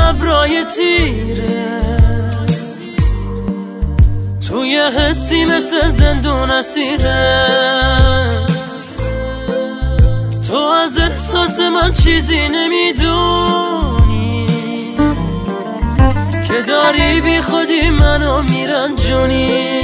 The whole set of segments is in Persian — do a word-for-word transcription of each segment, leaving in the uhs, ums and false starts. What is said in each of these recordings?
ابرای تیره، توی حسی مثل زندون اسیره. تو از احساس من چیزی نمیدونی که داری بی خودی منو میرنجونی.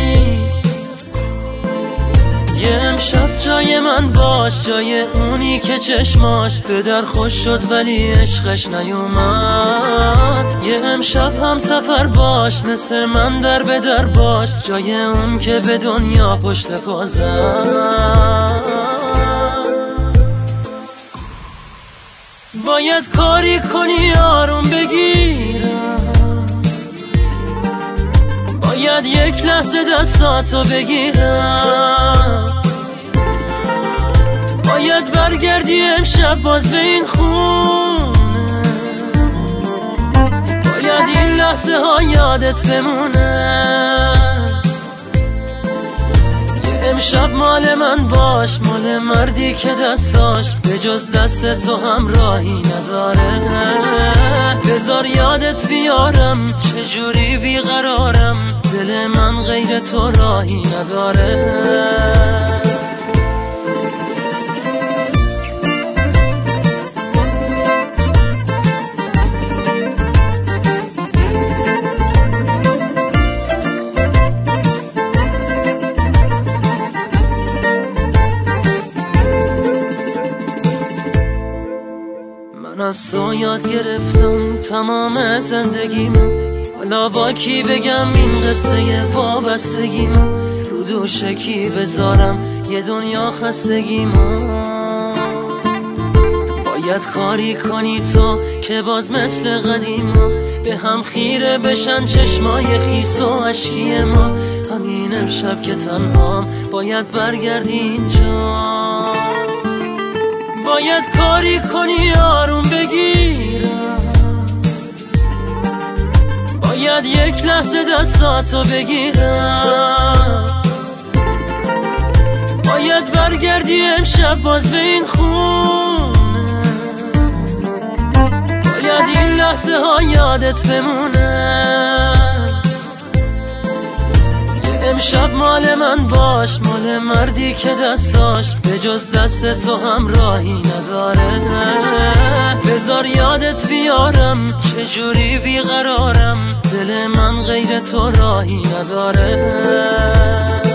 یه امشب جای من باش، جای اونی که چشماش به در خوش شد ولی عشقش نیومد. یه امشب هم سفر باش، مثل من در به در باش، جای اون که به دنیا پشت پا زد. باید کاری کنی آروم بگیرم، باید یک لحظه دستاتو بگیرم، باید برگردی امشب باز به این خونه، باید این لحظه ها یادت بمونه. امشب مال من باش، مال مردی که دستاش به جز دست تو هم راهی نداره. بذار یادت بیارم چجوری بیقرارم، دل من غیر تو راهی نداره. من از تو یاد گرفتم تمام زندگیمو، حالا با کی بگم این قصه وابستگیمو، رو دوش کی بذارم یه دنیا خستگیمو. باید کاری کنی تو که باز مثل قدیما به هم خیره بشن چشمای خیس و اشکی ما. همین امشب که تنهام باید برگردی اینجا، باید کاری کنی آروم بگیرم، باید یک لحظه دستاتو بگیرم، باید برگردی امشب باز به این خونه، باید این لحظه ها یادت بمونه. امشب مال من باش، مال مردی که دستاش به جز دست تو هم راهی نداره. بذار یادت بیارم چجوری بیقرارم، دل من غیر تو راهی نداره.